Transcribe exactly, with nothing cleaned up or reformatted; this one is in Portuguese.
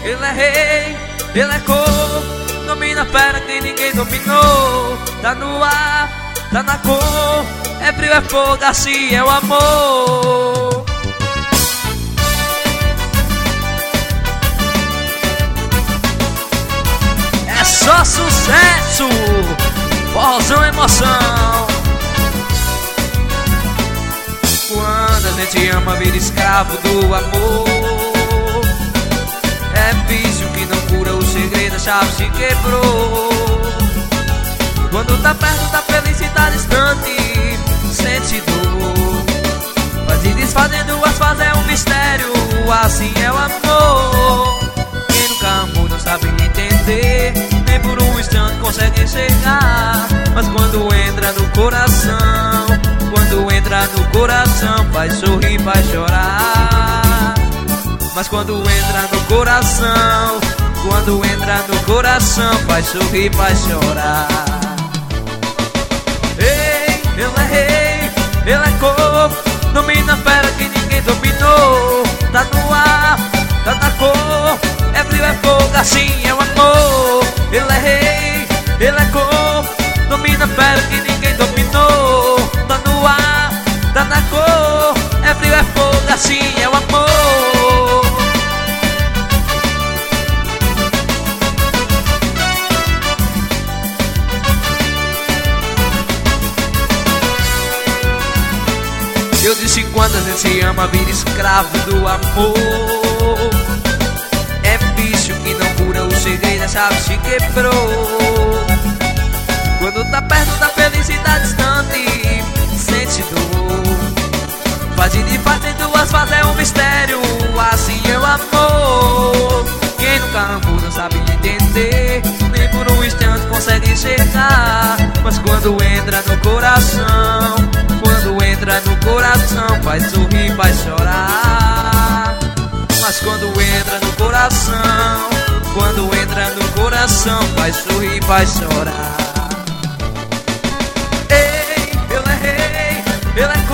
ele é rei, ele é cor, domina a fera que ninguém dominou. Tá no ar, tá na cor, é brilho, é fogo, assim é o amor. É só sucesso, forrozão, emoção. Quando a gente ama, vira escravo do amor. É vício que não cura o segredo, a chave se quebrou. Quando tá perto da felicidade distante, sente dor. Faz e desfazendo as fases é um mistério, assim é o amor. Quem nunca amou não sabe entender, nem por um instante consegue chegar. Mas quando entra no coração, quando entra no coração, faz sorrir, faz chorar. Mas quando entra no coração, quando entra no coração, faz sorrir, faz chorar. Ei, ele é rei, ele é cor, domina a fera que ninguém dominou. Tá no ar, tá na cor, é brilho, é fogo, assim é o amor. Ele é rei, ele é cor, domina a fera que ninguém dominou. Tá no ar, tá na cor, é brilho, é fogo, assim é o amor. Eu disse quando a gente se ama, vira escravo do amor. É vício que não cura o segredo, a chave se quebrou. Quando tá perto da felicidade distante, sente dor. Faz de fazem duas fases é um mistério, assim é o amor. Quem nunca amou não sabe entender, nem por um instante consegue chegar. Mas quando entra no coração, quando entra no coração, faz sorrir, faz chorar. Mas quando entra no coração, quando entra no coração, faz sorrir, faz chorar. Ei, ele é rei, ele é